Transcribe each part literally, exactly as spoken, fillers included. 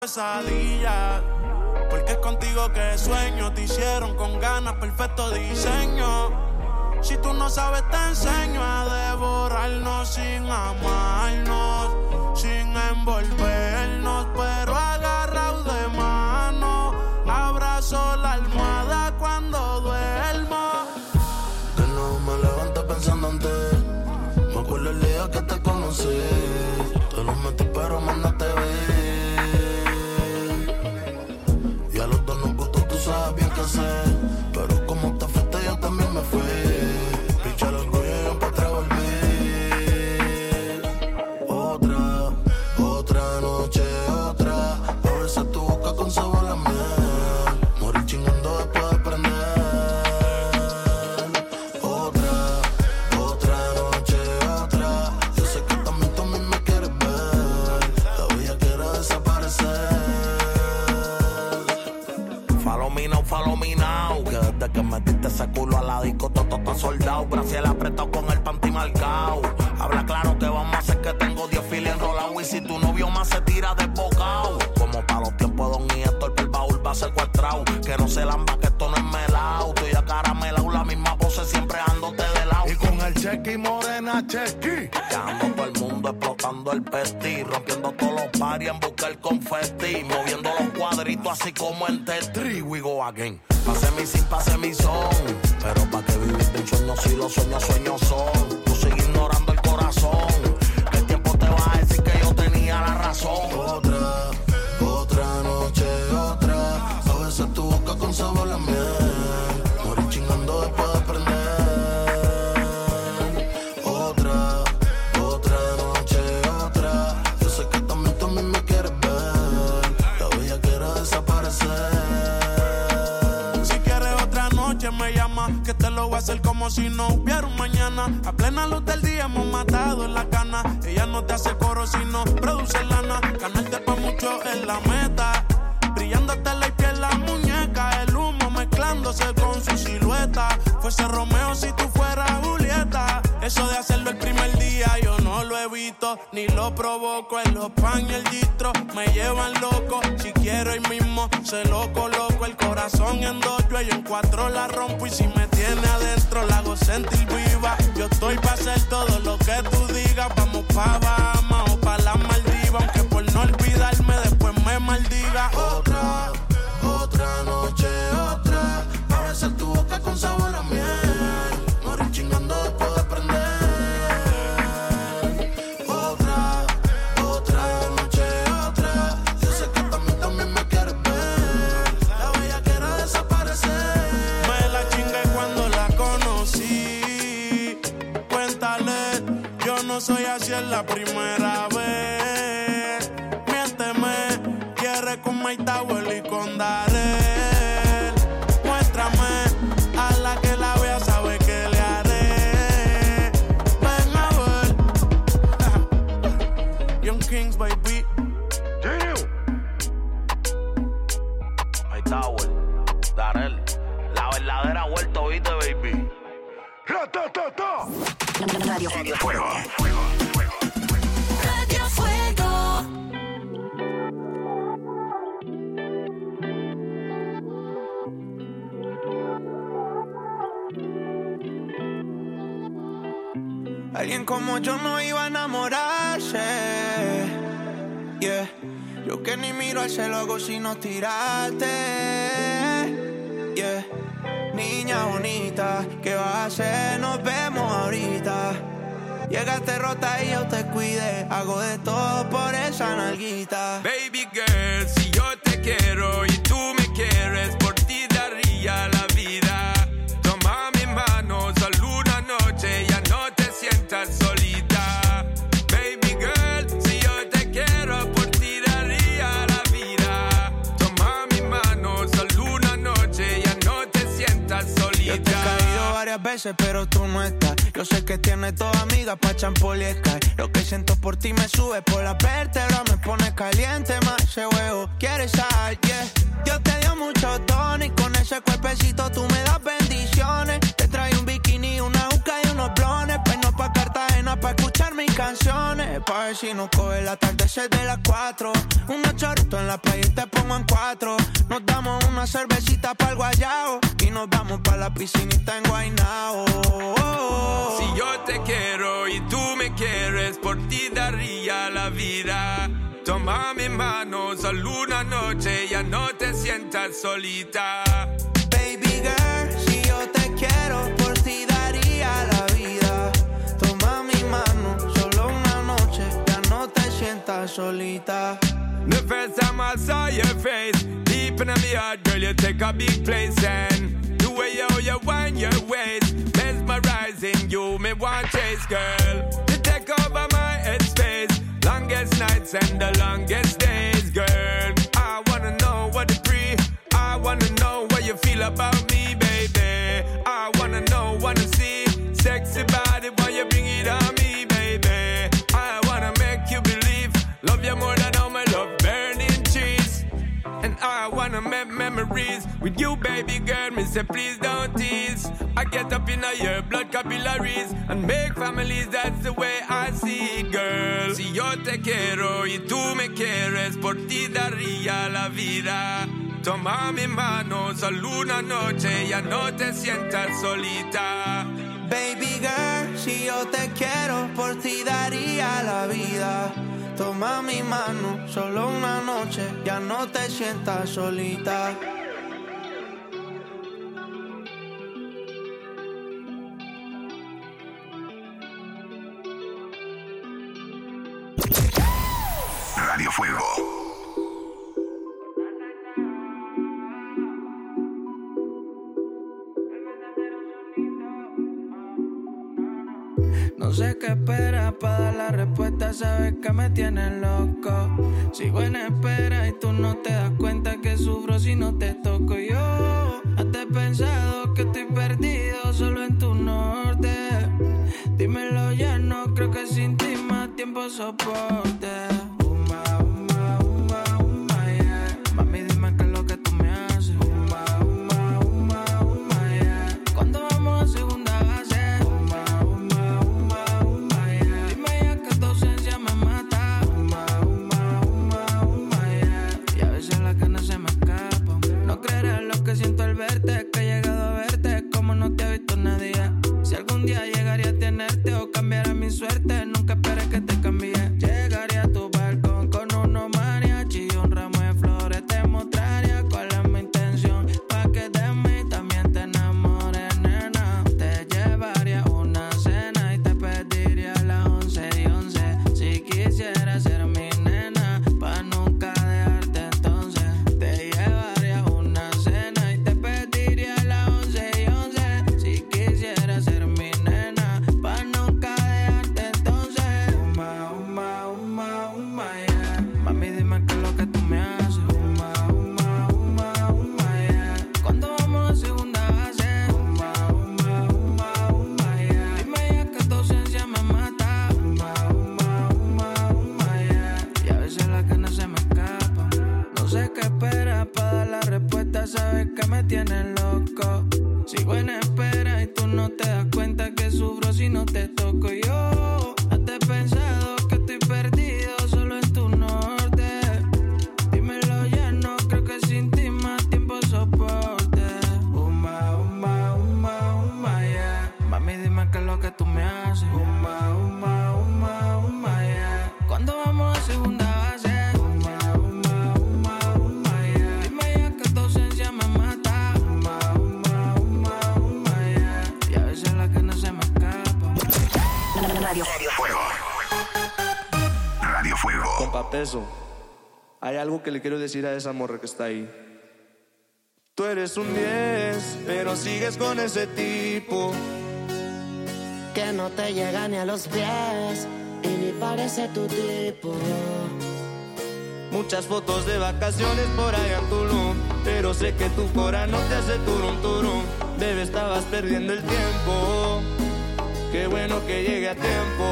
pesadilla, porque es contigo que sueño. Te hicieron con ganas, perfecto diseño. Si tú no sabes te enseño a devorarnos sin amarnos, sin envolvernos, pero agarrados de mano. Abrazo la almohada cuando duermo. De nuevo me levanto pensando en ti. Me acuerdo el día que te conocí. Te lo metí pero más no te vi. Y a los dos nos gustó, tú sabes bien qué hacer. Pero como te fuiste yo también me fui. Picha el orgullo y yo pa' atrás volví. Otra, otra noche, otra. A veces tu boca con sabor a miel. Morir chingando después de prender. Otra, otra noche, otra. Yo sé que también tú a mí me quieres ver. La vida quiere desaparecer. Follow me now, follow me now. Que desde que metiste ese culo a la disco todo está soldado. Brasil apretado con el panty marcao. Habla claro que vamos a hacer que tengo diez filas enrolados. Y si tu novio más se tira desbocado. Como para los tiempos de Don y Héctor, el baúl va secuestrado. Que no se lamba que esto no es melao. Tú y a caramelao, la misma pose siempre dándote de lado. Y con el chequi morena chequi. Dejando todo el mundo explotando el pesti. Rompiendo todos los paris en busca el confeti. Moviendo los cuadritos así como en Tetris. We go again. Pase mi sin, pase mi son. Pero pa' que vivir de un sueño si los sueños, sueños son. Tú sigues ignorando el corazón. Que el tiempo te va a decir que yo tenía la razón. Otra, otra noche, otra. A veces tu boca con sabor a miel. Morir chingando después de prender. Otra, otra noche, otra. Yo sé que también tú a mí me quieres ver. La vida quiere desaparecer. Si quieres otra noche me llama, que te lo voy a hacer como si no hubiera un mañana. A plena luz del día hemos matado en la cana. Ella no te hace coro sino produce lana. Ganarte pa' mucho es la meta. Brillándote la piel la muñeca. El humo mezclándose con su silueta. Fuese Romeo si tú fueras Julieta. Eso de hacerlo el primer día yo no lo evito, ni lo provoco. En los pan y el distro me llevan loco. Si quiero hoy mismo se lo coloco. El corazón en dos, yo en cuatro la rompo. Y si me tiene adentro la hago sentir viva. Yo estoy pa' hacer todo lo que tú digas. Vamos pa' Bahamas o pa' las Maldivas. Aunque por no olvidarme después me maldiga. Otra, otra noche, otra. Pa' besar tu boca con sabor a miel. Morir chingando después de prender. Otra, otra noche, otra. Yo sé que también, también me quieres ver. La bella quiere desaparecer. Me la chingué cuando la conocí. Cuéntale, yo no soy así en la primera vez. Miénteme, quiere con Mike Tower y con Darel. Muéstrame, a la que la vea sabe que le haré. Ven a ver. Young Kings, baby. Ahí está, güey. Darel. La verdadera vuelta, ¿viste, baby? Radio, Radio Fuego. Radio Fuego. Alguien como yo no iba a enamorarse. Yeah. Yo que ni miro al cielo hago sino tirarte. Yeah. Niña bonita, ¿qué vas a hacer? Nos vemos ahorita. Llegaste rota y yo te cuidé. Hago de todo por esa nalguita. Baby girl, si yo te quiero y tú me quieres, por ti daría la vida. Toma mi mano, solo una noche, ya no te sientas solita. Baby girl, si yo te quiero, por ti daría la vida. Toma mi mano, solo una noche, ya no te sientas solita. Yo te he caído varias veces, pero tú no estás. Yo sé que tienes toda amiga pa' champol y Sky. Lo que siento por ti me sube por la vértebra, me pone caliente más ese huevo. ¿Quieres sal? Yeah. Dios te dio mucho tono y con ese cuerpecito tú me das bendiciones. Te trae un bikini, una juca y unos blones. Pues no pa' Cartagena pa' escuchar mi canción. canciones pa' ver si nos coge el atardecer de las cuatro. Unos choritos en la playa y te pongo en cuatro. Nos damos una cervecita pa'l guayao y nos vamos pa' la piscinita en Guaynao. Si yo te quiero y tú me quieres, por ti daría la vida. Toma mi mano, solo una noche, ya no te sientas solita. Baby girl, si yo te quiero, por ti daría la vida. Toma mi mano, solo una noche, ya no te sientas solita. The first time I saw your face, deep in my heart, girl, you take a big place. And the way you, you wind your waist, mesmerizing you, me want chase, girl. You take over my headspace, longest nights and the longest days, girl. I wanna know what the pre, I wanna know what you feel about me, baby. I wanna know, wanna see, sexy body, why you bring it on me, baby. I wanna make you believe, love you more than all my love, burning cheese. And I wanna make memories with you, baby girl. Me say please don't tease. I get up in your blood capillaries and make families. That's the way I see it, girl. Si yo te quiero y tú me quieres, por ti daría la vida. Toma mi mano, solo una noche, ya no te sientas solita. Baby girl, si yo te quiero, por ti daría la vida. Toma mi mano, solo una noche, ya no te sientas solita. Radio Fuego. No sé qué esperas para dar la respuesta, sabes que me tienes loco. Sigo en espera y tú no te das cuenta que sufro si no te toco yo. Hasta he pensado que estoy perdido solo en tu norte. Dímelo ya, no creo que sin ti más tiempo soporte. Uma, uma, uma, uma, yeah. Mami, dime qué es lo que tú me haces. Uma, uma, uma, uma, yeah. ¿Cuándo vamos a segunda base? Uma, uma, uma, uma, yeah. Dime ya que tu ausencia me mata. Uma, uma, uma, uma, yeah. Y a veces las ganas se me escapan. No creerás lo que siento al verte, que he llegado a verte como no te ha visto nadie. Si algún día llegaría a tenerte o cambiara mi suerte, nunca esperes que te cambie. Llegaría a tu balcón con unos mariachi y un ramo de flores. Te mostraría cuál es mi intención, pa' que de mí también te enamores, nena. Te llevaría una cena y te pediría las once y once. Si quisieras ser mi nena, pa' nunca dejarte entonces. Te llevaría una cena y te pediría las once y once. Si quisieras ser mi nena, pa' nunca dejarte entonces. Uma, uma, uma, uma, yeah. Mami, dime qué es lo que tú me haces. Uma, uma, uma, uma, yeah. ¿Cuándo vamos a segunda base? Uma, uma, uma, uma, yeah. Dime ya que tu ausencia me mata. Uma, uma, uma, uma, yeah. Y a veces las ganas se me escapan. No sé qué esperas para dar la respuesta, sabes que me tienes loco. Sigo en espera y tú no te das cuenta que sufro si no te toco yo. Hasta he pensado que estoy perdido solo en tu norte. Dímelo ya, no creo que sin ti más tiempo soporte. Uma, uma, uma, uma, yeah. Mami, dime qué es lo que tú me haces. Uma, uma, uma, uma, yeah. ¿Cuándo vamos a segunda base? Uma, uma, uma, uma, yeah. Dime ya que tu ausencia me mata. Uma, uma, uma, uma, yeah. Y a veces las ganas se me escapan. Radio Fuego. Radio Fuego. Compa Peso, hay algo que le quiero decir a esa morra que está ahí. Tú eres un diez, pero sigues con ese tipo que no te llega ni a los pies y ni parece tu tipo. Muchas fotos de vacaciones por allá en Tulum, pero sé que tu cora no te hace turum turum. Bebé, estabas perdiendo el tiempo. Qué bueno que llegue a tiempo.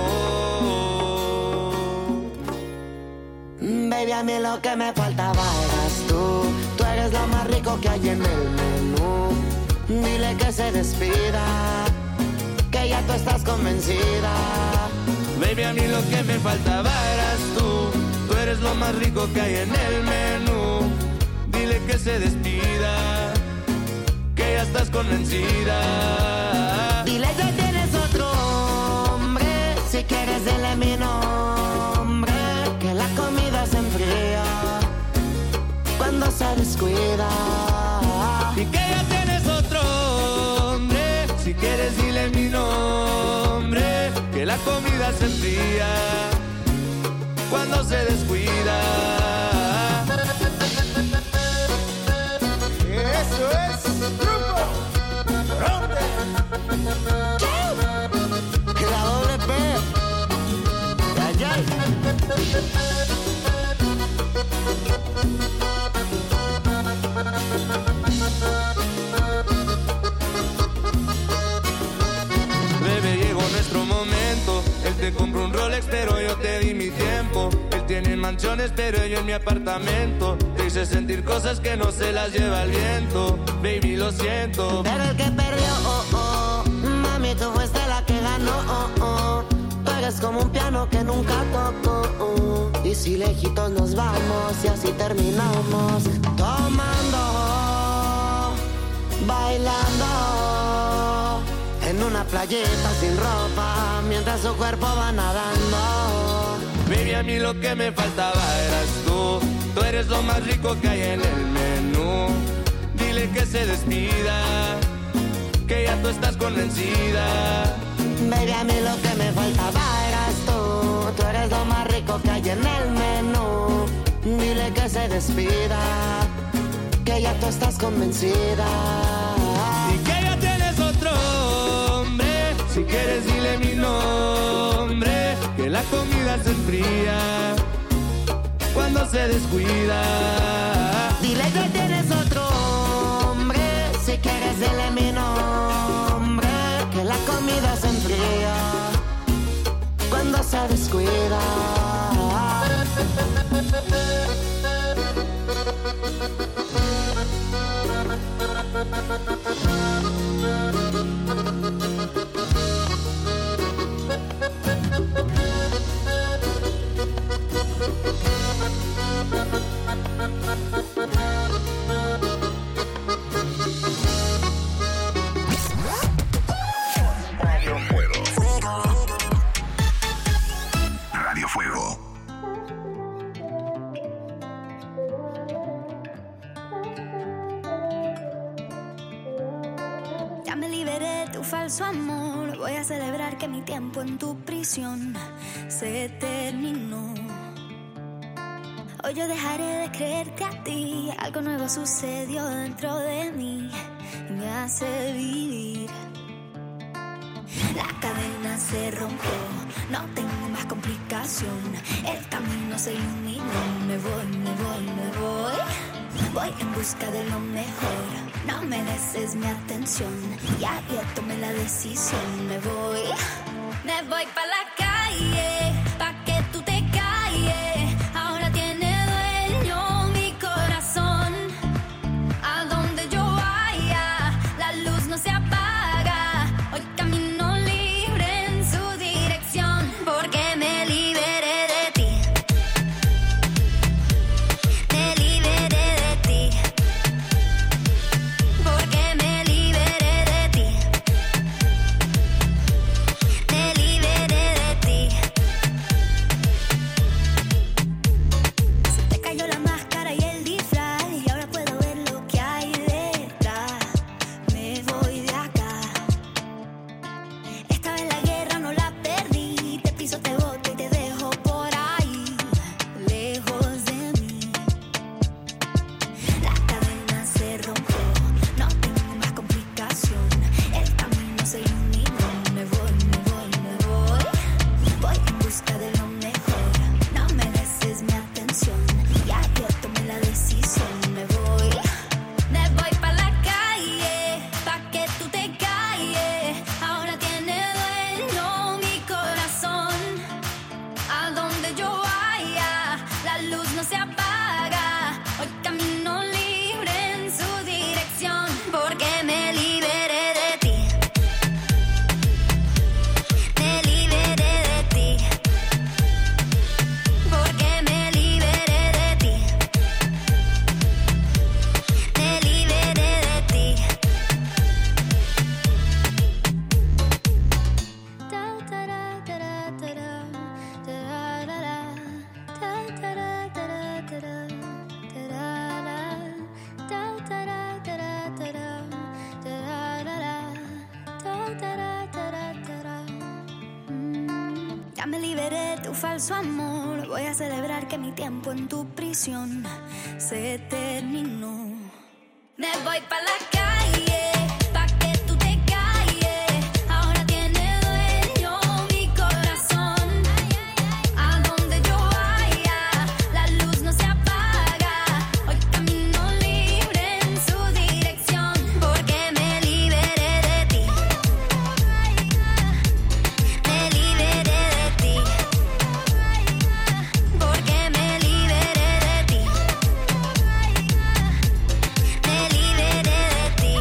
Baby, a mí lo que me faltaba eras tú. Tú eres lo más rico que hay en el menú. Dile que se despida, que ya tú estás convencida. Baby, a mí lo que me faltaba eras tú. Tú eres lo más rico que hay en el menú. Dile que se despida, que ya estás convencida. Dile que tienes otro hombre. Si quieres dile mi nombre. Que la comida se enfría cuando se descuida. Y que ya tienes otro hombre. Si quieres dile mi nombre. Que la comida se enfría cuando se descuida. Eso es Grupo Ronde. La doble P. Ay, ay. Bebé, llegó nuestro momento. Él te compró un Rolex, pero yo te di mi tiempo. Él tiene mansiones, pero yo en mi apartamento. Te hice sentir cosas que no se las lleva el viento. Baby, lo siento. Pero el que perdió, oh, oh. Mami, tú fuiste la que ganó, oh, oh. Tú eres como un piano que nunca tocó, oh. Y si lejitos nos vamos y así terminamos. Tomando, bailando en una playita sin ropa, mientras su cuerpo va nadando. Baby, a mí lo que me faltaba eras tú. Tú eres lo más rico que hay en el menú. Dile que se despida, que ya tú estás convencida. Baby, a mí lo que me faltaba eras tú. Tú eres lo más rico que hay en el menú. Dile que se despida, que ya tú estás convencida. Y que ya tienes otro hombre. Si quieres dile mi nombre. Que la comida se enfría cuando se descuida. Dile que tienes otro hombre. Si quieres dile mi nombre. Que la comida se enfría cuando se descuida. Radio Fuego. Ya me liberé de tu falso amor. Voy a celebrar que mi tiempo en tu prisión se terminó. Hoy yo dejaré de creerte a ti. Algo nuevo sucedió dentro de mí y me hace vivir. La cadena se rompió, no tengo más complicación. El camino se iluminó, me voy, me voy, me voy. Voy en busca de lo mejor, no mereces mi atención. Ya yo tomé la decisión, me voy. Me voy pa' la calle, pa' que tú te calles. Ahora tiene dueño mi corazón. A donde yo vaya, la luz no se apaga. Hoy camino libre en su dirección, porque me liberé de ti. Me liberé de ti. Porque me liberé de ti. Me liberé de Ya me liberé de tu falso amor. Voy a celebrar que mi tiempo en tu prisión se terminó. Me voy pa' la calle, pa' que tú te calles. Ahora tiene dueño mi corazón. A donde yo vaya, la luz no se apaga. Hoy camino libre en su dirección. Porque me liberé de ti. Me liberé de ti. Porque me liberé de ti. Me liberé de ti.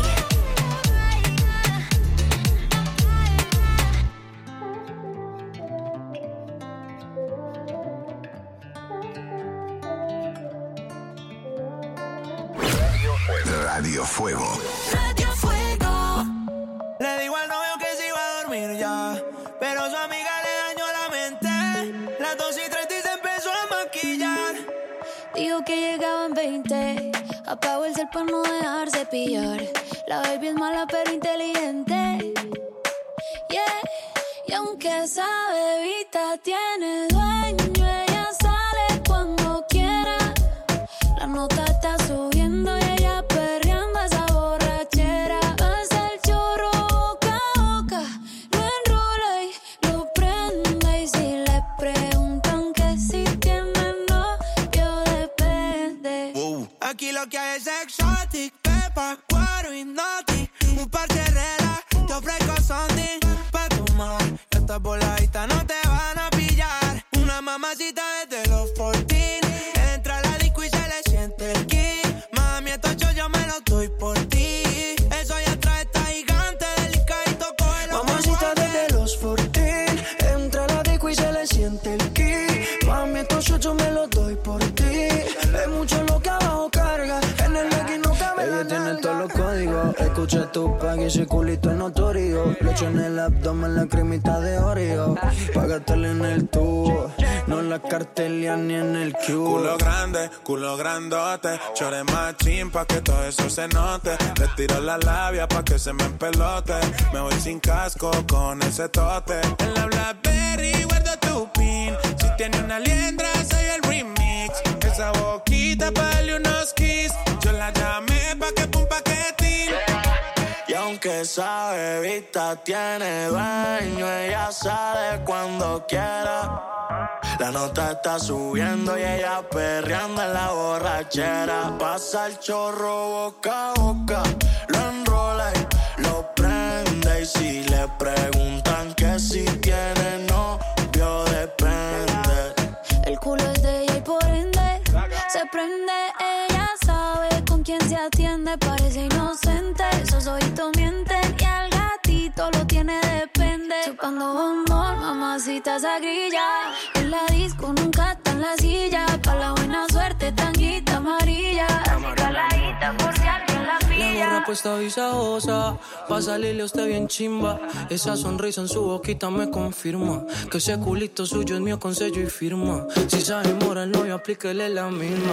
Radio Fuego. Radio Fuego. Le digo al novio que se iba a dormir ya, pero su amiga le dañó la mente. Las dos y treinta y se empezó a maquillar. Dijo que llegaba en veinte. Apagó el cel para no dejarse pillar. La baby es mala pero inteligente. Yeah. Y aunque esa bebita tiene dueño, ella sale cuando quiera. La nota está subiendo y ella perreando esa borrachera. Pasa el chorro boca a boca, lo enrola y lo prende. Y si le preguntan que si tiene novio, depende. Aquí lo que hay es exotic, pepa, cuero y naughty. Un par de reglas, te ofrezco something pa' tomar. Estas voladitas no te van a pillar. Una mamacita desde los catorce. Entra a la disco y se le siente el ki. Mami, estos yo, yo me los doy por ti. Eso ya trae esta gigante delicadito, cógelo. Mamacita desde los catorce. Entra a la disco y se le siente el ki. Mami, estos yo, yo me los doy por ti. Es mucho lo que abajo carga. En el legging no cabe la Ella tiene nalga. todos los códigos. Escucha tu pack y ese culito es notorio. Leche en el abdomen, la cremita de Oreo. Pa' gastarle en el tubo, no en la cartelia ni en el cubo. Culo grande, culo grandote. Chore machín pa' que todo eso se note. Le tiro la labia pa' que se me empelote. Me voy sin casco con ese tote. En la Blackberry guardo tu pin. Si tiene una liendra soy el remix. Esa boquita pa' darle unos kiss. Yo la llamé pa' que pum paquetín. Y aunque esa bebita tiene dueño, ella sale cuando quiera. La nota está subiendo y ella perreando en la borrachera. Pasa el chorro boca a boca, lo enrola y lo prende. Y si le preguntan que si tiene novio, depende. El culo es de ella y por ende se prende. Ella sabe con quién se atiende. Parece inocente, esos ojitos mienten. Y al gatito lo tiene depende. Chupando bombón, mamacita esa grilla. En la disco nunca está en la silla. Pa' la buena suerte, tanguita amarilla. Así caladita por si alguien la La pilla. gorra puesta visajosa, pa' salirle a usted bien chimba. Esa sonrisa en su boquita me confirma que ese culito suyo es mío con sello y firma. Si se enamora el novio, aplíquele la misma.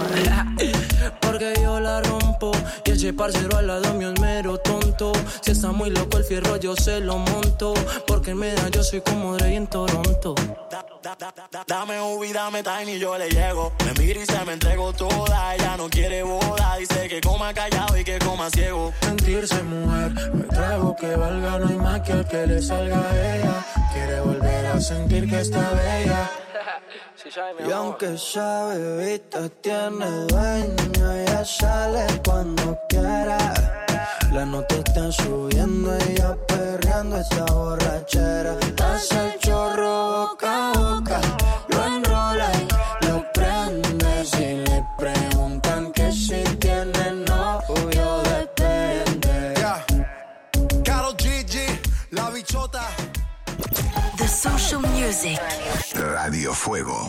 Porque yo la rompo y ese parcero al lado mío es mero tonto. Si está muy loco el fierro yo se lo monto. Porque en media yo soy como Dre en Toronto. Dame Ubi, dame Tiny, yo le llego. Me mira y se me entregó toda. Ella no quiere boda, dice que coma callado y que coma ciego. Mentirse, mujer, me trago que valga, no hay más que al que le salga a ella. Quiere volver a sentir que está bella. Y aunque esa bebita tiene dueño, ella sale cuando quiera. La nota está subiendo, ella perreando esa borrachera. Pasa el chorro boca a boca, lo enrola y lo prende. Si le preguntan que si tiene novio, depende. Yeah. Karol G G, la bichota. The Social Music. Radio Fuego.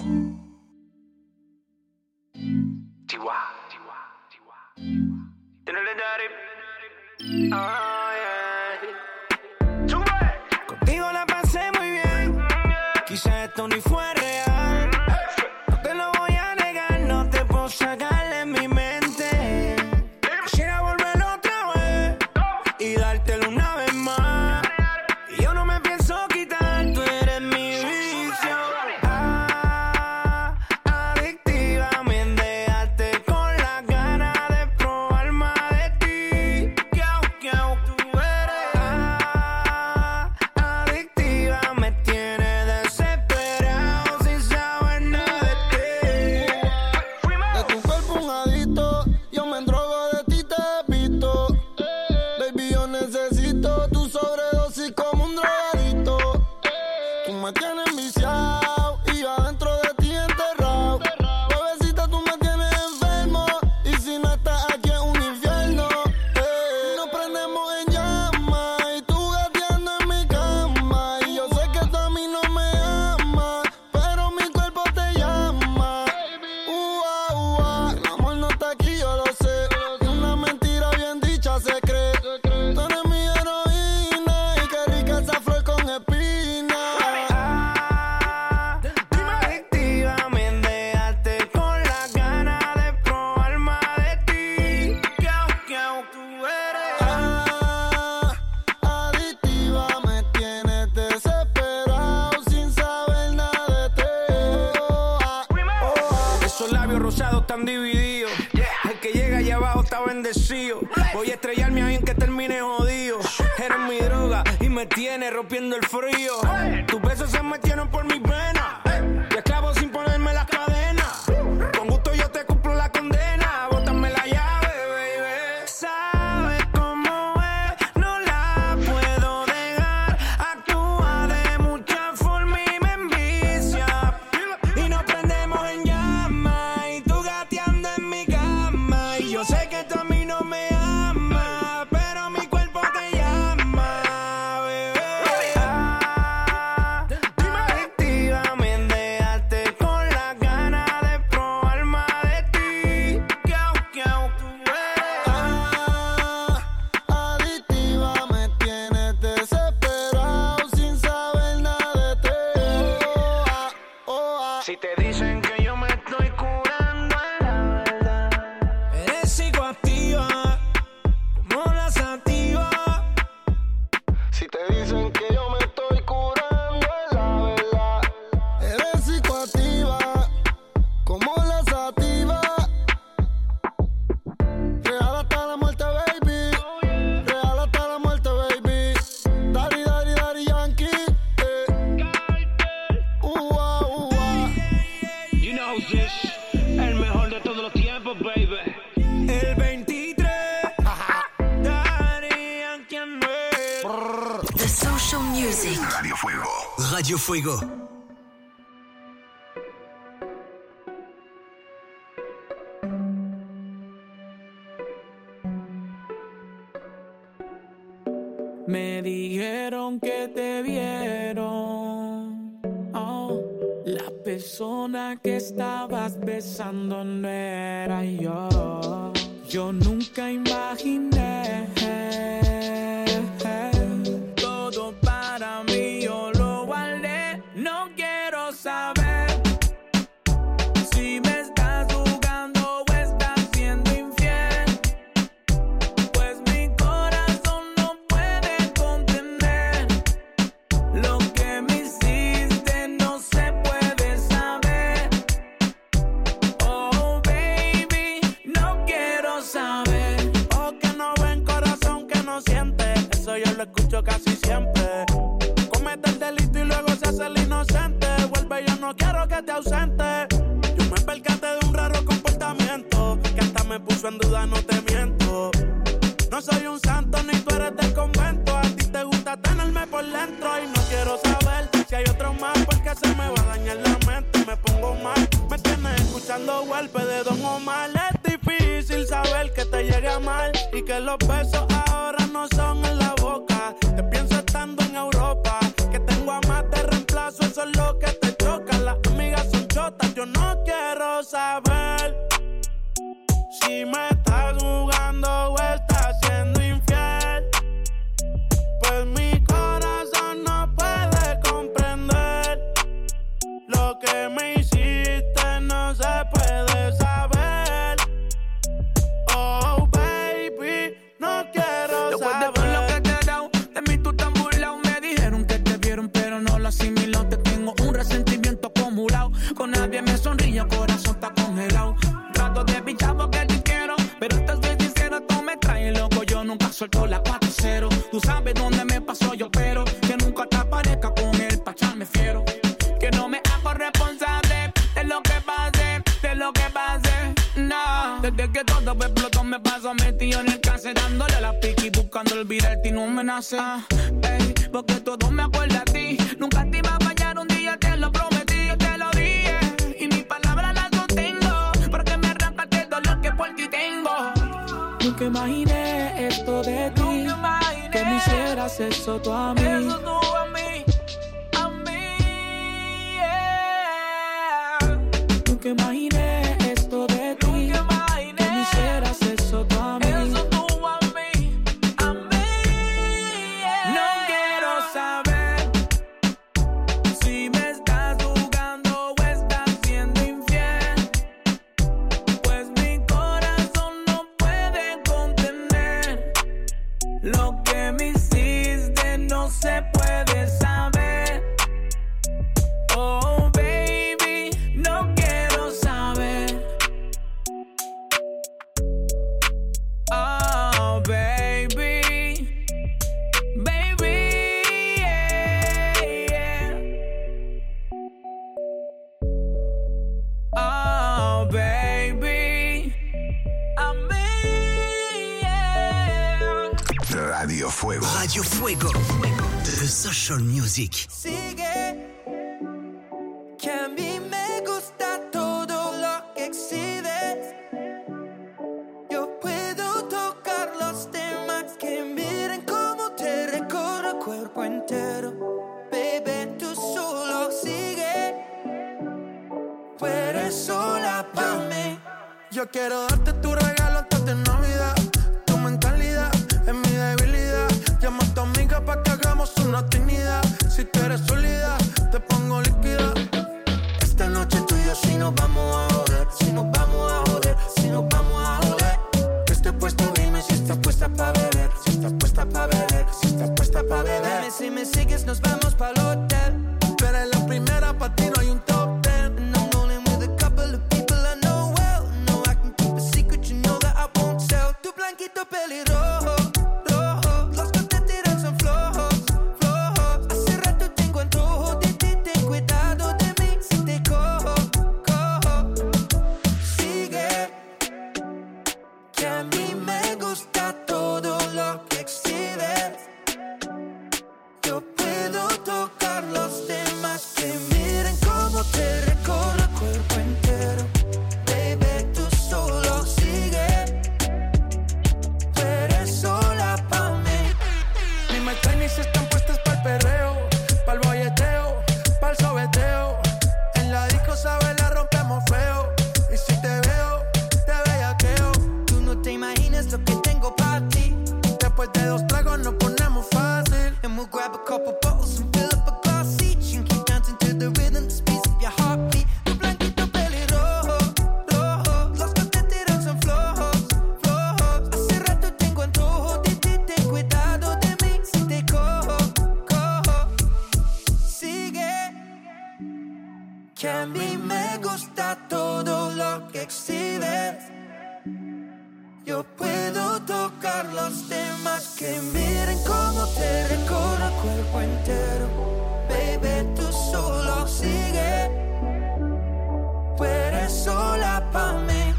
Contigo la pasé muy bien. Quizá esto ni fue real. No te lo voy a negar, no te puedo sacar de mi mente. Quisiera volver otra vez y dártelo una vez más. Y yo no me pienso quitar, tú eres mi vicio. están divididos. El que llega allá abajo está bendecido. Voy a estrellarme ahí en que termine jodido. Eres mi droga y me tiene rompiendo el frío. Tus besos se metieron por mis venas. Te esclavo sin ponerme las cadenas. Con gusto yo te cumplo la condena. Bótame la llave, baby. Sabes cómo es, no la puedo dejar. Actúa de mucha forma y me envicia. Y nos prendemos en llama. Y tú gateando en mi cama. Y yo sé que tú a mí no me amas, pero mi cuerpo te llama, bebé. Ah, adictiva, me dejaste con las ganas de probar más de ti. Kiau, kiau, Ah, adictiva, me tienes desesperado sin saber nada de ti. Oh, ah, oh, ah. Si te dicen que yo me estoy curando, es la verdad. Eres psicoactiva, como la sativa. Si te dicen que yo me estoy curando, es la verdad. Eres psicoactiva, como la sativa. Real hasta la muerte, baby. Real hasta la muerte, baby. Daddy, daddy, daddy, Yankee. Eh. Ua, ua. You know this, el mejor de todos los tiempos, baby. El veintitrés, darían quien no es. The Social Music. Radio Fuego. Radio Fuego. Me dijeron que te vieron. Oh, la persona que estabas besando no era yo. Yo nunca imaginé. Todo para mí yo lo guardé. No quiero saber si me estás jugando o estás siendo infiel. Pues mi corazón no puede contener lo que me hiciste, no se puede saber. Oh baby, no quiero saber. Ojos que no ven, corazón que no siente. Eso yo lo escucho casi siempre. Comete el delito y luego se hace el inocente. Vuelve, yo no quiero que te ausente. Yo me percaté de un raro comportamiento que hasta me puso en duda, no te miento. No soy un santo ni tú eres del convento. A ti te gusta tenerme por dentro y no quiero saber si hay otro más porque se me va a dañar la mente. Me pongo mal, me tienes escuchando golpes de Don Omar. Es difícil saber que te llegue a mal y que los besos ahora no son en la boca. Te pienso estando en Europa, que tengo a más de reemplazo, eso es lo que te choca. Las amigas son chotas, yo no quiero saber si me estás jugando o estás siendo infiel. Pues mi corazón no puede comprender lo que me hiciste, no se puede saber. Oh baby, no quiero Después saber. de todo lo que te he dado, de mí tú te han burlado. Me dijeron que te vieron pero no lo asimilado. Te tengo un resentimiento acumulado. Con nadie me sonríe, el corazón está congelado. Trato de pichar porque te quiero, pero te soy sincero, tú me traes loco. Yo nunca suelto la cuatro cero. Tú sabes dónde me pasó, yo pero que nunca te aparezca con él pa' echarme fiero. Que no me hago responsable de lo que pase, de lo que pase. No, desde que todo explotó me paso metido en el cáncer, dándole la piqui, buscando olvidarte y no me nace. Ah, ey, porque todo me acuerda a ti. Nunca te iba a fallar, un día te lo prometí, yo te lo dije. Y mis palabras las sostengo, porque me arrancaste el dolor que por ti tengo. Nunca imaginé esto de ti, nunca imaginé que me hicieras eso tú a mí. Eso tú a mí, a mí, yeah. Nunca imaginé esto de ti, nunca imaginé que me hicieras eso tú a mí. Eso tú a mí, a mí, yeah. No quiero saber si me estás jugando o estás siendo infiel. Pues mi corazón no puede contener lo que me hiciste, no se puede Radio Fuego. Radio Fuego. The Social Music. Sigue, que a mí me gusta todo lo que exhibes. Yo puedo tocar los temas que miren cómo te recorro el cuerpo entero. Baby, tú solo sigue, tú eres sola pa' mí. Yo quiero darte tu regalo antes de Navidad. Tu mentalidad es mi debilidad. Llama a tu amiga pa' que hagamos una actividad. Si tú eres sólida, te pongo líquida. Esta noche tú y yo si nos vamos a joder. Si nos vamos a joder, si nos vamos a joder. Que esté puesto, dime si estás puesta pa' beber. Si estás puesta pa' beber, si estás puesta pa' beber. Dime si me sigues, nos vamos pa'l hotel. Tú eres la primera, pa' ti no hay un top ten. And I'm rolling with a couple of people I know well. No, I can keep a secret, you know that I won't tell. Tu blanquito pelirrojo, rojo. Los que te tiran son flojos, flojos. Hace rato tengo antojo de ti, ten cuidado de mí. Si te cojo, cojo. Sigue, que a mí me gusta todo lo que exhibes. Yo puedo tocar los temas que miren cómo te recorro el cuerpo entero. Baby, tú solo sigue, tú eres sola pa' mí. Ni me tenis están puestas pa'l perreo, pa'l bolleteo, pa'l sobeteo. En la disco, sabes, la rompemos feo. Y si te veo, te bellaqueo. Tú no te imaginas lo que tengo pa' ti. Después de dos tragos nos ponemos fácil. And we'll grab a couple bottles and fill up a glass each. And keep dancing to the rhythm, the speeds of your heartbeat. Tu blanquito pelirrojo, rojo. Los que te tiran son flojos, flojos. Hace rato tengo antojo de ti, ten cuidado de mí. Si te cojo, cojo. Sigue, que a mí me gusta todo lo que exhibes. Yo puedo tocar los temas que miren cómo te recorro el cuerpo entero. Baby, tú solo sigue, tú eres sola pa' mí.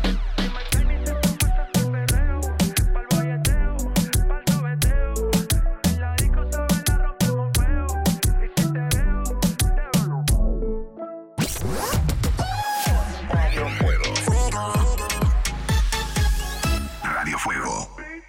Radio Fuego. Radio Fuego.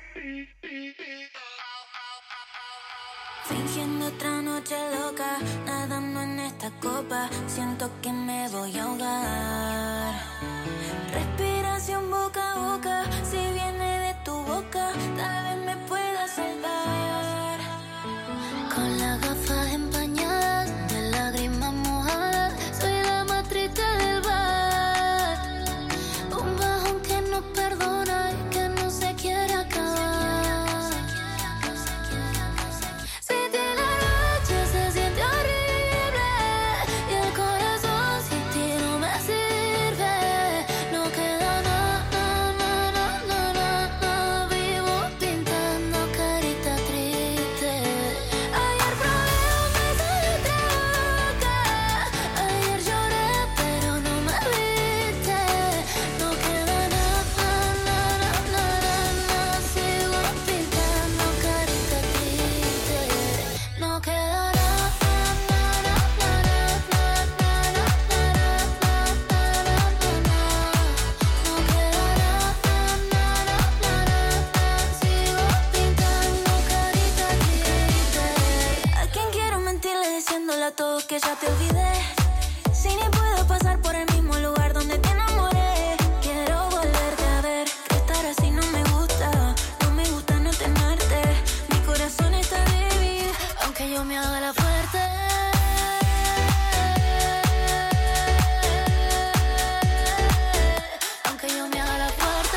Fingiendo otra noche loca, nadando en esta copa, siento que me voy a ahogar. Respiración boca a boca, si viene de tu boca, tal vez me pueda salvar. Con las gafas empañadas, de lágrimas mojadas, soy la más triste del bar. Un bajón que no perdona y que no se quiere acabar. Que ya te olvidé, si ni puedo pasar por el mismo lugar donde te enamoré. Quiero volverte a ver, que estar así no me gusta, no me gusta no tenerte. Mi corazón está débil, aunque yo me haga la fuerte. Aunque yo me haga la fuerte.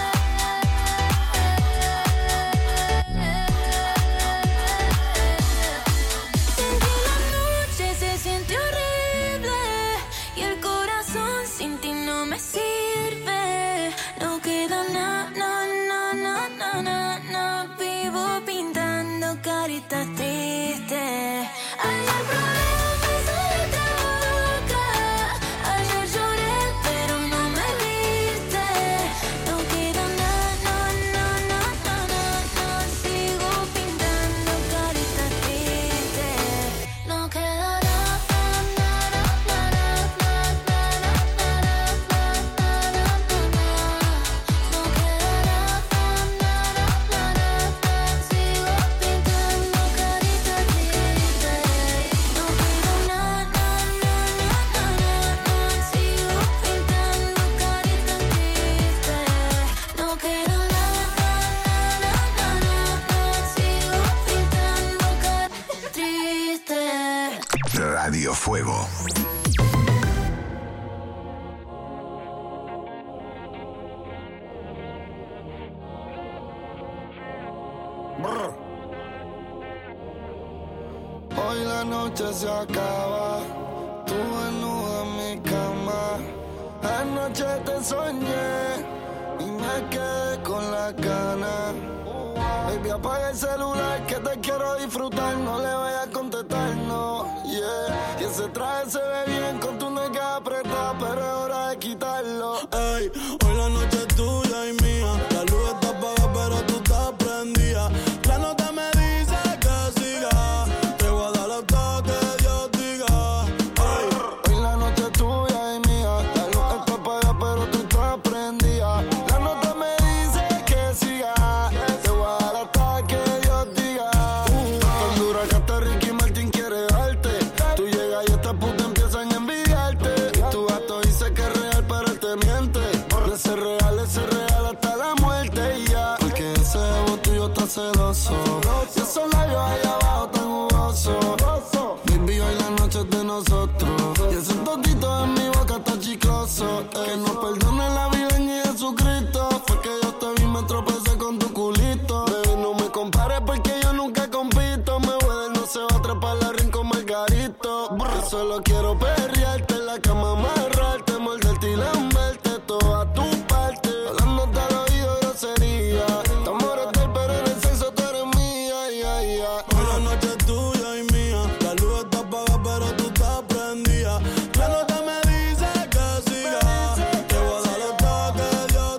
Se siente horrible y el corazón sin ti no me sirve. No queda nada, no, no, no, no, no, no. Vivo pintando caritas tristes. Ayer probé un beso de otra boca. Ayer lloré pero no me viste. No queda nada, no, no, no, no, no, no. Sigo Fuego. Hoy la noche se acaba, tú desnuda en mi cama. Anoche te soñé y me quedé con la gana. Baby, apaga el celular que te quiero disfrutar. No le vayas a contestar, no, yeah. Y ese traje se ve bien con tu nalga apretada, pero es hora de quitarlo. Ey, hoy la noche es tuya y mía. La luz está apagada, pero tú estás prendida. La nota me dice que siga. Te voy a dar hasta que Dios diga. Ey, hoy la noche es tuya y mía. La luz está apagada, pero tú estás prendida. La nota me dice que siga. Te voy a dar hasta que Dios diga. Uh, tan dura que hasta Ricky Martin quiere darte. Tú llegas y estas putas empiezan a envidiarte. Y tu gato dice que es real, pero él te miente. De ser real, ese real hasta la muerte y ya. Porque ese ego tuyo está celoso. Y esos labios allá abajo tan jugosos. Baby, hoy la noche es de nosotros. Y ese totito en mi boca está chicloso. Que nos perdone la vida en Jesucristo. Fue que yo te vi, me tropecé con tu culito. Baby, no me compares porque yo nunca compito. Me voy no se va a trepar la ring con Margarito. Yo solo quiero perrearte en la cama, amarrarte, morderte y lamberte toda tu parte. Hablándote al oído grosería. Estamos mortal, pero en el sexo tú eres mía, ya, ya. hoy la noche es tuya y mía. La luz está apagada, pero tú estás prendida. La nota me dice que siga. Te voy a dar hasta que Dios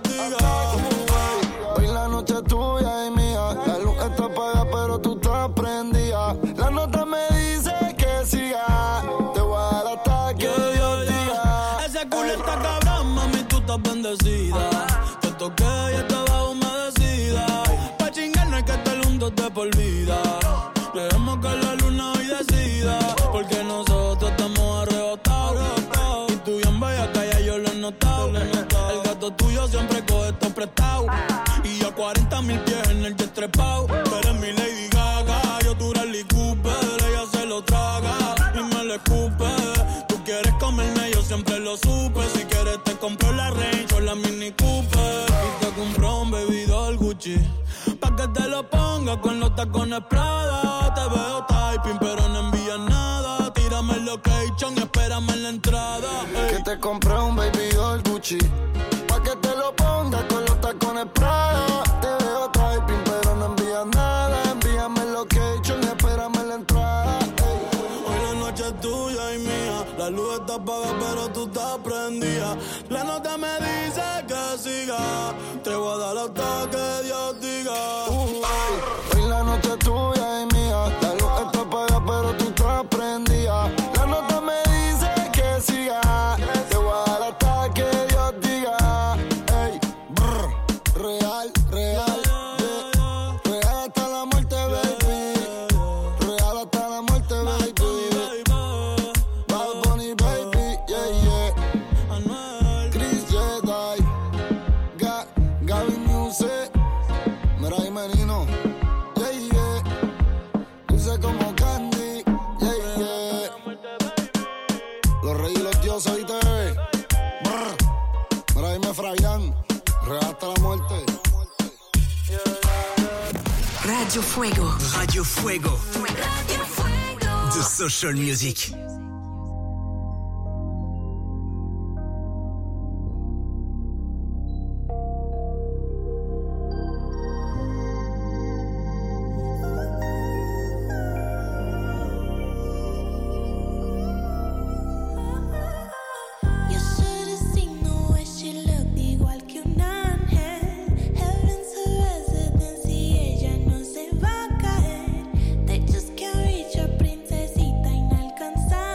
diga. Hoy la noche es tuya y mía. La luz está apagada, pero tú estás prendida. La nota me dice que siga. Te voy a dar hasta que Dios diga. Ese culo está cabrón, mami, tú estás bendecida. Te toqué y estaba humedecida. Pa' chingar no hay que estar juntos de por vida. Dejemos que la luna hoy decida. Porque nosotros estamos arrebatados. Y tú bien bella, que ya yo lo he notado. El gato tuyo siempre coge esto prestado. Y a cuarenta mil pies en el jet trepado. Tú eres mi Lady Gaga, yo tu Rally Cooper. Ella se lo traga y me lo escupe. Tú quieres comerme, yo siempre lo supe. Si quieres te compro la Range o la Mini Cooper. Y te compro un baby doll Gucci, pa' que te lo ponga con los tacones Prada. Te veo typing pero no envías nada. Tírame el location y espérame en la entrada. Ey. Que te compré un baby doll Gucci, pa' que te lo ponga con los tacones Prada. Te veo typing pero no envías nada. Envíame el location y espérame en la entrada. Ey. Hoy la noche es tuya y mía. La luz está apagada pero tú estás prendida. La nota me dice que siga. Te voy a dar hasta que Dios diga. Uh, hoy la noche es tuya y mía. La luz está apagada pero tú estás prendida. La nota me dice que siga. Te voy a dar hasta que Dios diga. Ey, brr, real, real, yeah. Real hasta la muerte, baby. Real hasta la muerte, baby. Bad Bunny, baby, yeah, yeah. Chris Jedi, Ga, Gaby Music, mira ahí Menino, yeah, yeah. Dulce como Candy, yeah, yeah. Los reyes y los dioses, ¿oíste? Brr. Mira ahí me Frayan, real hasta la muerte. Radio Fuego. Radio Fuego. Radio Fuego. The Social Music. You should have seen the way she looked, igual que un ángel. Heaven's her residency, ella no se va a caer. They just can't reach her, princesita inalcanzable.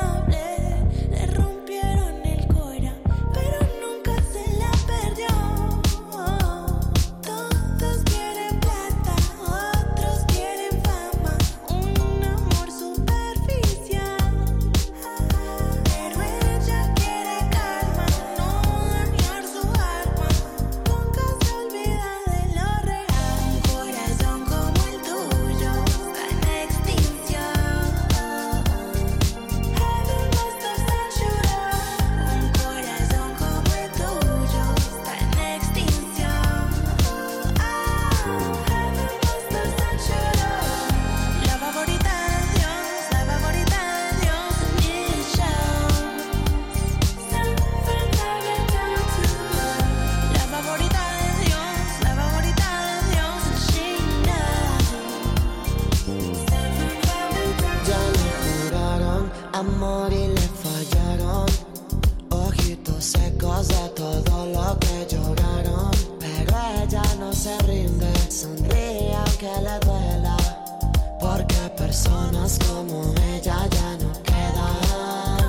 no se rinde. Sonríe aunque le duela, porque personas como ella ya no quedan.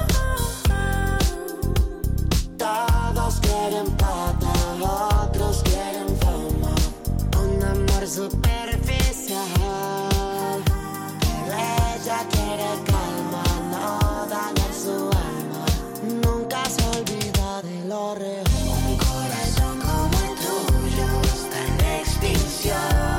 Todos quieren plata, otros quieren fama, un amor superficial. Pero ella quiere calma, no dañar su alma, nunca se olvida de lo real. Un corazón como el tuyo está en extinción.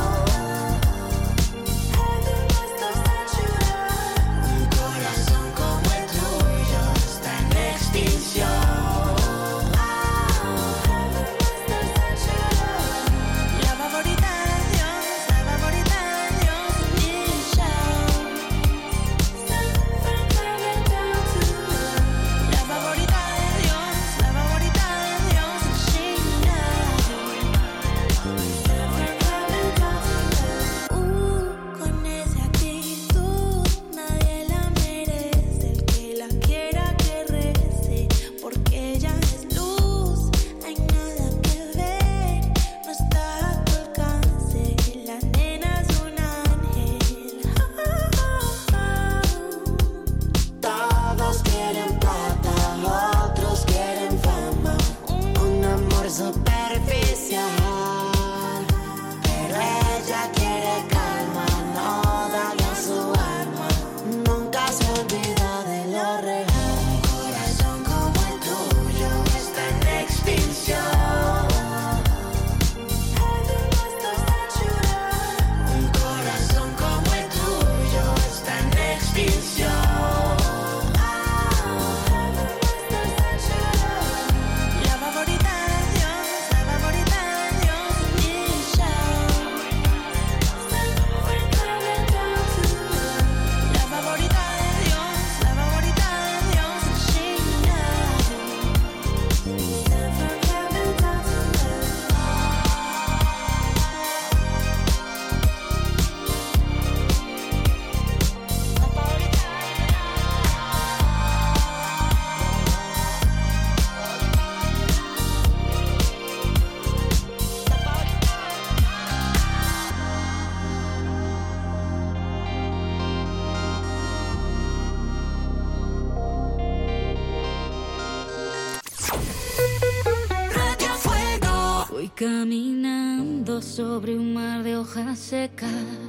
Caminando sobre un mar de hojas secas,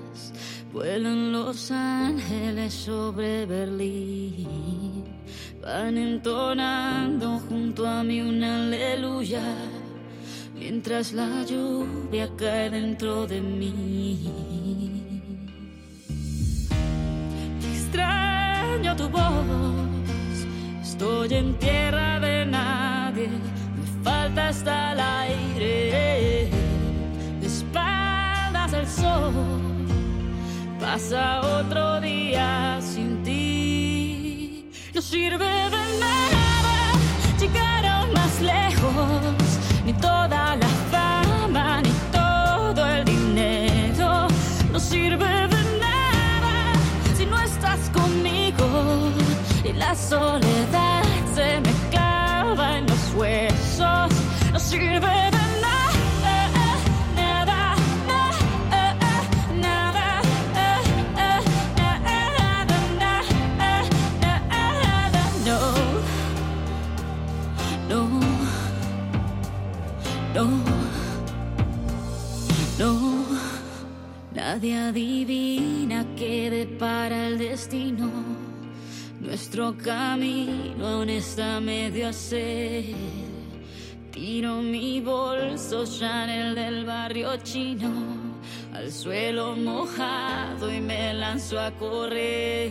vuelan los ángeles sobre Berlín, van entonando junto a mí una aleluya, mientras la lluvia cae dentro de mí. Extraño tu voz, estoy en tierra de nadie, falta hasta el aire, de espaldas al sol, pasa otro día sin ti. No sirve de nada llegar aún más lejos, ni toda la fama, ni todo el dinero. No sirve de nada si no estás conmigo, y la soledad se me clava en los huesos. No sirve de nada, nada, nada, nada, nada, no, no, no, no. Nadie adivina qué depara el destino. Nuestro camino aún está medio a hacer. Tiro mi bolso Chanel del barrio chino al suelo mojado y me lanzo a correr.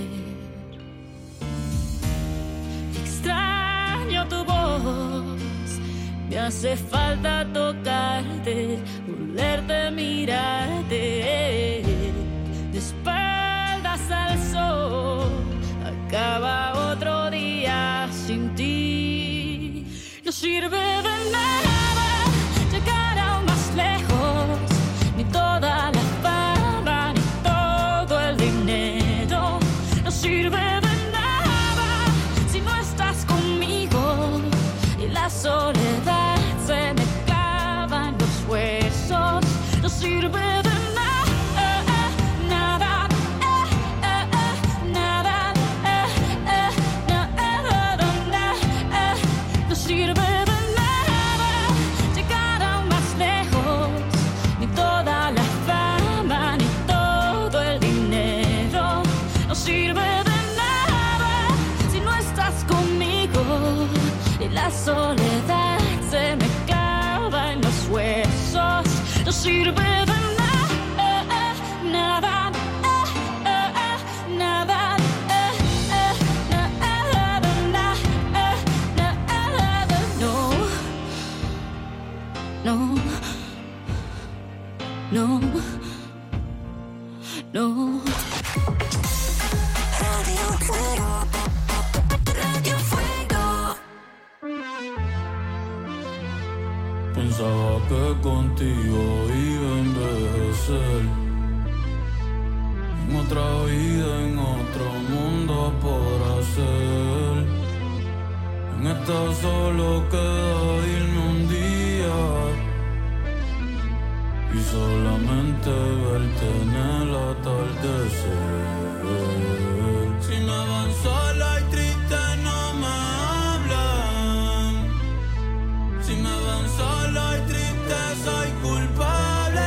Extraño tu voz, me hace falta tocarte, volverte, mirarte. De espaldas al sol, acaba otro día sin ti. No sirve de nada llegar aún más lejos, ni toda la fama, ni todo el dinero. No sirve de nada si no estás conmigo, y la soledad se me clava en los huesos. sirve de nada, nada, nada, nada, no, no, no, no. Radio Fuego, Radio Fuego. Pensaba que contigo iba a envejecer, en otra vida, en otro mundo por hacer. En esta solo queda irme un día y solamente verte en el atardecer. Si me van sola y triste no me hablan. Si me van sola y triste soy culpable.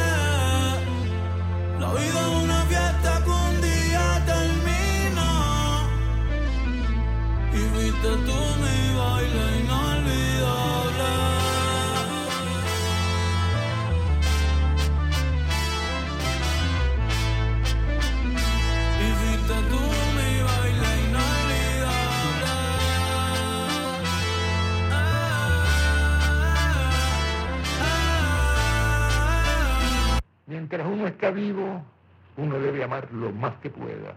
La vida es una fiesta que un día termina y fuiste tú mi baile inolvidable. Y fuiste tú mi baile inolvidable. Mientras uno está vivo, uno debe amar lo más que pueda.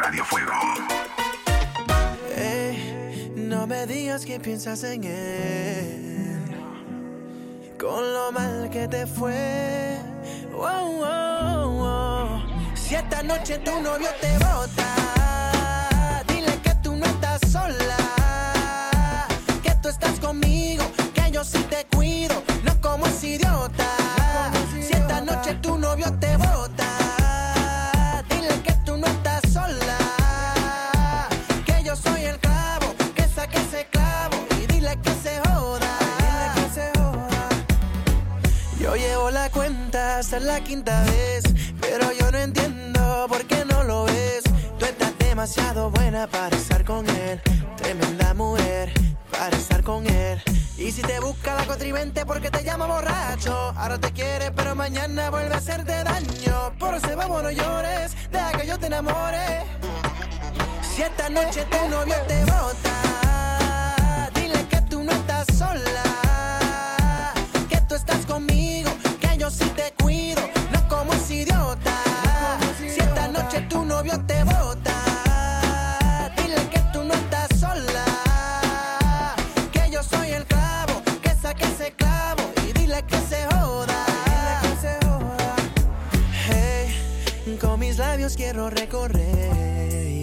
Radio Fuego. Ey, no me digas que piensas en él, con lo mal que te fue. Wow, wow, wow. Si esta noche tu novio te bota, dile que tú no estás sola, que tú estás conmigo, que yo sí te cuido, no como ese idiota. Si esta noche tu novio te bota, dile que tú no estás sola, que yo soy el clavo, que saque ese clavo y dile que se joda. Dile que se joda. Yo llevo la cuenta hasta la quinta vez, pero yo no entiendo por qué no lo ves. Tú estás demasiado buena para estar con él, tremenda mujer para estar con él. Y si te busca la contrivente porque te llama borracho, ahora te quiere pero mañana vuelve a hacerte daño. Por eso vamos, no llores, deja que yo te enamore. Si esta noche tu novio te bota, dile que tú no estás sola, que tú estás conmigo, que yo sí te cuido, no como ese idiota. Si esta noche tu novio te bota, dile que tú no estás sola, que yo soy el clavo, que saque ese clavo y dile que se joda. Hey, con mis labios quiero recorrer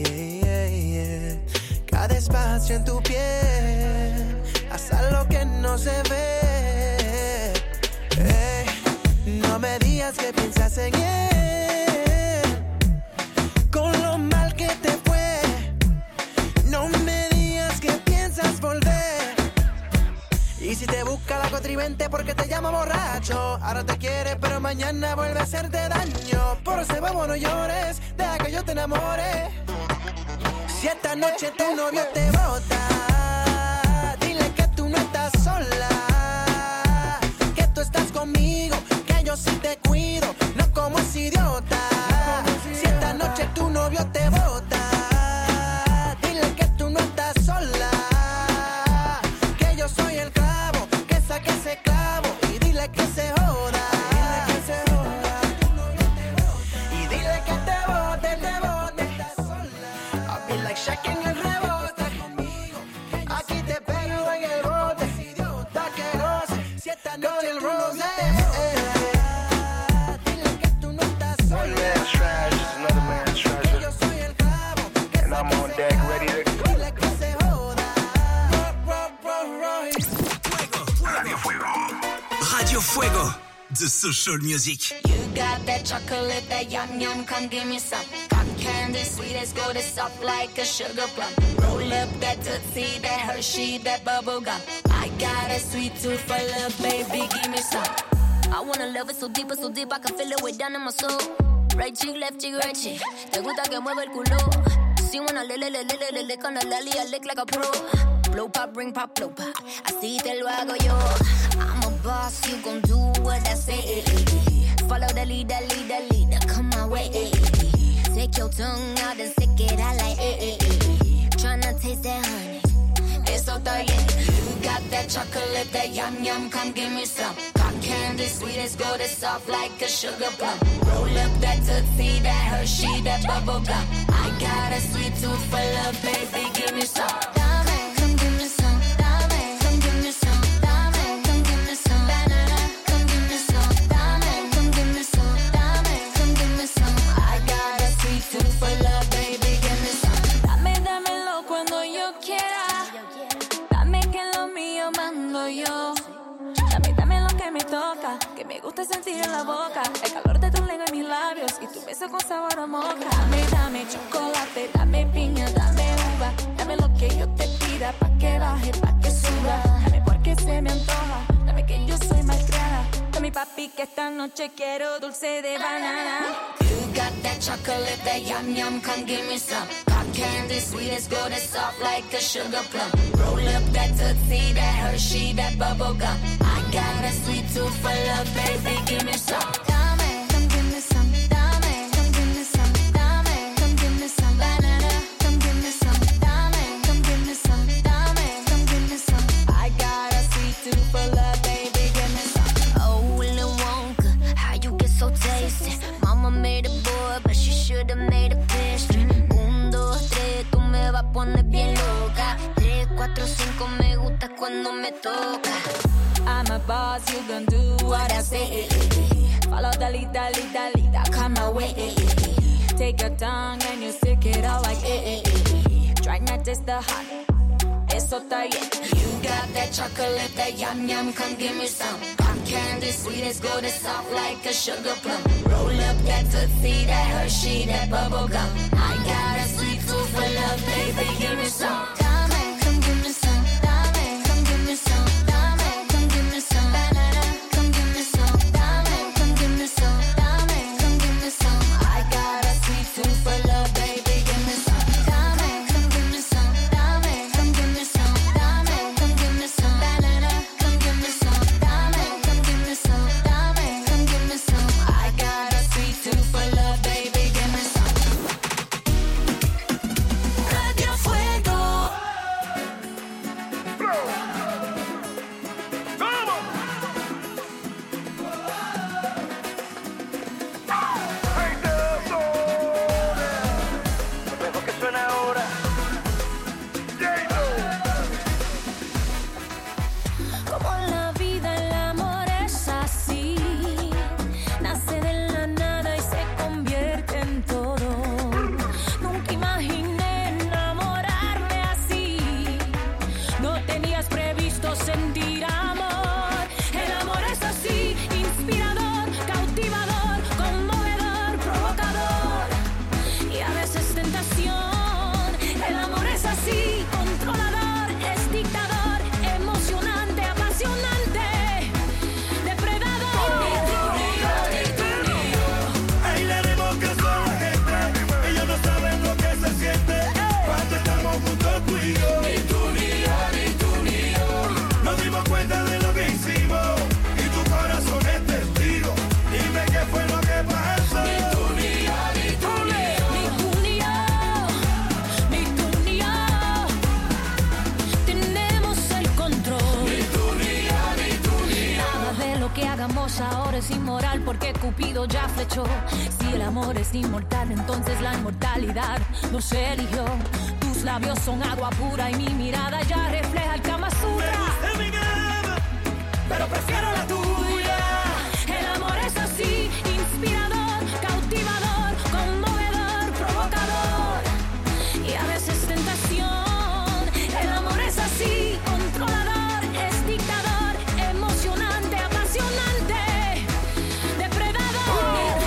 cada espacio en tu piel, hasta lo que no se ve. Hey, no me digas que piensas en él, con lo mal que te fue. No me digas que piensas volver. Y si te busca la contrivente porque te llama borracho, ahora te quiere pero mañana vuelve a hacerte daño. Por eso vamos, no llores, deja que yo te enamore. Si esta noche tu novio te bota, dile que tú no estás sola, que tú estás conmigo, que yo sí te cuido, no como ese idiota. Si esta noche tu novio te bota, dile que tú no estás sola, que yo soy el clavo, que saque ese clavo y dile que se joda. Y dile que te bote, te bote. I'll be like Shaq en el rebote. Aquí te pego en el bote. Da que goce, si esta noche el rose. Dile que tú no estás sola. One man's trash is another man's treasure. Yo soy el clavo, que And I'm on deck ready to go. dile que se joda. Ro, ro, ro, Radio Fuego. Radio Fuego, the social music. You got that chocolate, that yum yum, come give me some. Cotton candy, sweet as gold, it's soft like a sugar plum. Roll up that Tootsie, that Hershey, that bubble gum. I got a sweet tooth for love, baby, give me some. I wanna love it so deep, so deep, I can feel it way down in my soul. Right cheek, left cheek, right cheek. Te gusta que mueva el culo. Si wanna le le le le le le le con la lali, I lick like a pro. Blow pop, ring pop, blow pop. Así te lo hago yo. I'm a boss, you gon' do what I say. Follow the leader, leader, leader, come my way. Take your tongue out and stick it out like eh, eh, eh. Tryna taste that honey, it's so thirsty. You got that chocolate, that yum yum, come give me some. Cotton candy, sweet as gold, it's soft like a sugar plum. Roll up that Tootsie, that Hershey, that bubble gum. I got a sweet tooth for love, baby, give me some. Dame, come give me some. Dame, come give me some. Dame, come give me some. Banana, come give me some. Dame, come give me some. Dame, come give me some. I got a sweet tooth for love, baby, give me some. Dame, dámelo cuando yo quiera. Dame que lo mío mando yo. Dame, dame lo que me toca, que me gusta sentir en la boca. El calor de tu lengua en mis labios y tu beso con sabor a moca. Dame, dame chocolate, dame piña, dame uva. Dame lo que yo te pida, pa' que baje, pa' que suba. Dame porque se me antoja, dame que yo soy malcriada. Dame papi que esta noche quiero dulce de banana. You got that chocolate, that yum yum, come give me some. Cotton candy, sweet as gold, it's soft like a sugar plum. Roll up that Tootsie, that Hershey, that bubble gum. I got a sweet tooth for love, baby, give me some. Dame, come give me some. Dame, come give me some. Dame, come give me some. Banana, come give me some. Dame, come give me some. Dame, come give me some. I got a sweet tooth for love, baby, give me some. Oh, Willy Wonka, how you get so tasty? Mama made a boy, but she should've made a pastry. Un, dos, pones bien loca. Tres, cuatro, cinco, me gusta cuando me toca. I'm a boss, you gon' do what I say. Follow the lead, the lead, the lead, I come my way. Take your tongue and you stick it out like eh, eh, eh. Try not to the hot, eso está bien. You got that chocolate, that yum yum, come give me some. Pop candy, sweet as gold, it's soft like a sugar plum. Roll up that Tootsie, that Hershey, that bubble gum. I got a sweet tooth for love, baby, give me some. Dame, come give me some. Dame, come give me some. Dame, come give me some. Banana, come give me some. Dame, come give me some. Dame, come give me some. I got a sweet tooth for love, baby, give me some. Dame, come give me some. Dame, come give me some. Dame, come give me some. Banana, come give me some. Dame, come give me some. Dame, come give me some. I got a sweet tooth for love, baby, give me some. Radio Fuego. Lo que suena ahora. Como la vida, el amor es así. Nace de la nada y se convierte en todo. Nunca imaginé enamorarme así. No tenías previsto sentir amor. El amor es así, inspirador, cautivador, conmovedor, provocador y a veces tentación. El amor es así, controlador, es dictador, emocionante, apasionante, depredador. Ahí le haremos caso a la gente. Ellos no saben lo que se siente cuando estamos juntos tú y yo. Ni tú ni yo, ni tú ni yo. Nos dimos cuenta de lo que hicimos y tu corazón es testigo. Dime qué fue lo que pasó. Ni tú ni yo, ni tú ni yo. Ni tú ni yo, ni tú ni yo. Tenemos el control. Ni tú ni yo, ni tú ni yo. Nada de lo que hagamos ahora es inmoral porque Cupido ya flechó. Si el amor es inmortal, entonces la inmortalidad nos eligió. Tus labios son agua pura y mi mirada ya refleja el Kama Sutra. Me gusta mi cama, pero prefiero la tuya. El amor es así, inspirador, cautivador, conmovedor, provocador y a veces tentación. El amor es así, controlador, es dictador, emocionante, apasionante, depredador.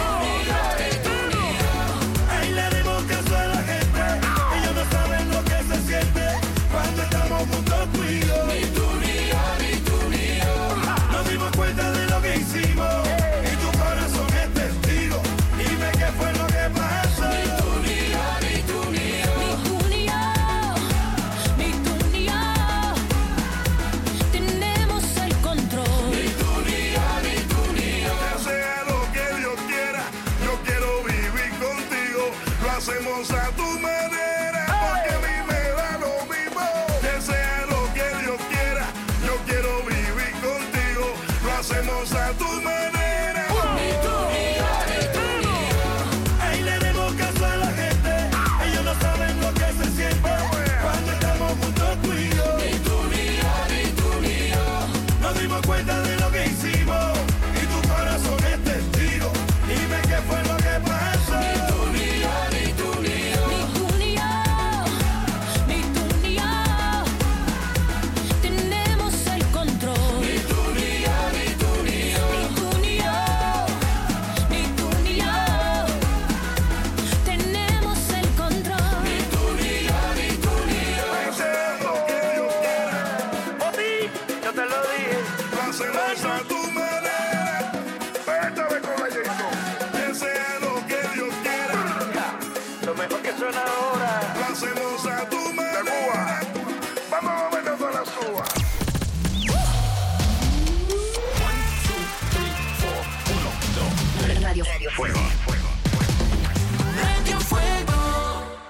Ahí le haremos caso a la gente. Ellos no saben lo que se siente cuando estamos juntos tú y yo. Ni tú ni yo, ni tú ni yo. Nos dimos cuenta de lo que hicimos y tu corazón es testigo. Dime qué fue lo que pasó. Ni tú ni yo, ni tú ni yo. Ni tú ni yo, ni tú ni yo. Tenemos el control. Ni tú ni yo, ni tú ni yo. Que sea lo que Dios quiera, yo quiero vivir contigo. Lo hacemos a tu manera, porque a mí me da lo mismo. Que sea lo que Dios quiera, yo quiero vivir contigo. Lo hacemos a tu manera. Ni tú ni yo, ni tú ni yo. Ahí le haremos caso a la gente. Ellos no saben lo que se siente cuando estamos juntos tú y yo. Ni tú ni yo, ni tú ni yo. Nos dimos cuenta de lo que hicimos y tu corazón es testigo. Dime qué fue lo que pasó. Ni tú ni yo, ni tú ni yo. Ni tú ni yo, ni tú ni yo. Tenemos el control. Ni tú ni yo, ni tú ni yo. Ni tú ni yo, ni tú ni yo. Tenemos el control. Ni tú ni yo, ni tú ni yo. Que sea lo que Dios quiera, Yo te lo dije. lo hacemos a tu manera. Esta vez con la Jason. Que sea lo que Dios quiera, Lo mejor que suena ahora. lo hacemos a tu manera. Vamos a vernos con la suba. Radio Fuego.